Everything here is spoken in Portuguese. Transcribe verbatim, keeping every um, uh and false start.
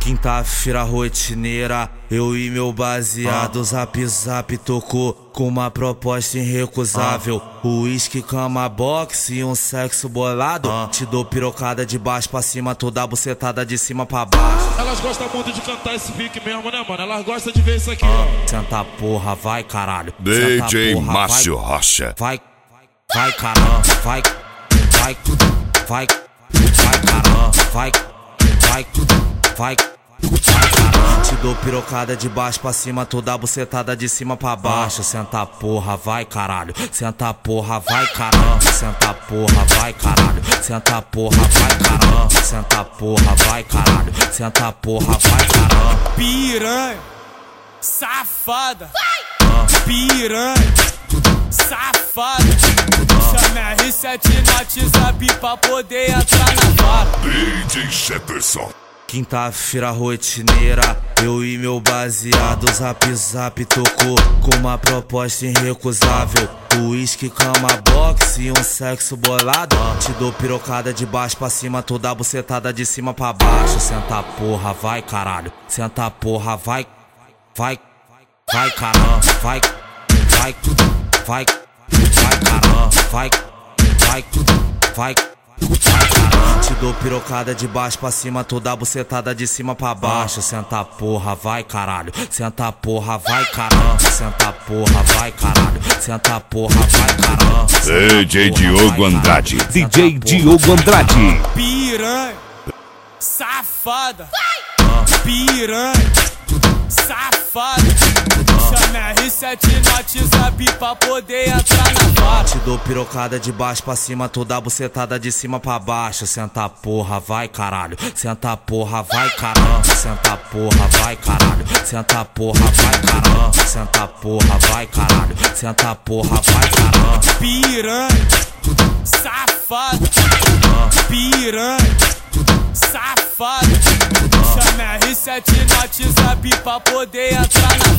Quinta-feira rotineira, eu e meu baseado, zap zap tocou com uma proposta irrecusável. Uísque, cama, boxe e um sexo bolado. Te dou pirocada de baixo pra cima, toda bucetada de cima pra baixo. Elas gostam muito de cantar esse pique mesmo, né, mano? Elas gostam de ver isso aqui, ó. Senta porra, vai caralho. D J porra, Márcio vai, Rocha. Vai, vai caramba, vai, vai, vai, vai caramba, vai, vai, vai, vai caramba. Te dou pirocada de baixo pra cima, toda bucetada de cima pra baixo. Senta porra, vai caralho. Senta porra, vai caramba. Senta porra, vai caralho. Senta porra, vai caramba. Senta porra, vai caralho. Senta porra, vai caramba. Piranha, safada, piranha, safada. Chame R sete no WhatsApp pra poder entrar na vara. D J Jefferson. Quinta-feira rotineira, eu e meu baseado, zap zap tocou com uma proposta irrecusável. Uísque, cama, boxe e um sexo bolado. Te dou pirocada de baixo pra cima, toda bucetada de cima pra baixo. Senta porra, vai caralho. Senta porra, vai, vai, vai caramba, vai, vai, vai, vai caramba, vai, vai, vai, vai caramba. Te dou pirocada de baixo pra cima, toda bucetada de cima pra baixo. Senta porra, vai caralho. Senta porra, vai caramba. Senta porra, vai caralho. Senta porra, vai caramba. D J Diogo Andrade. D J Diogo Andrade. Piranha, safada, piranha, safada. Chame R sete no WhatsApp pra poder entrar na vara. Te dou pirocada de baixo pra cima, toda bucetada de cima pra baixo. Senta porra, vai caralho. Senta porra, vai caramba. Senta porra, vai caralho. Senta porra, vai caramba. Senta porra, vai caralho. Senta porra, vai caramba. Piranha, safada, piranha, safada. Chame R sete no WhatsApp pra poder entrar na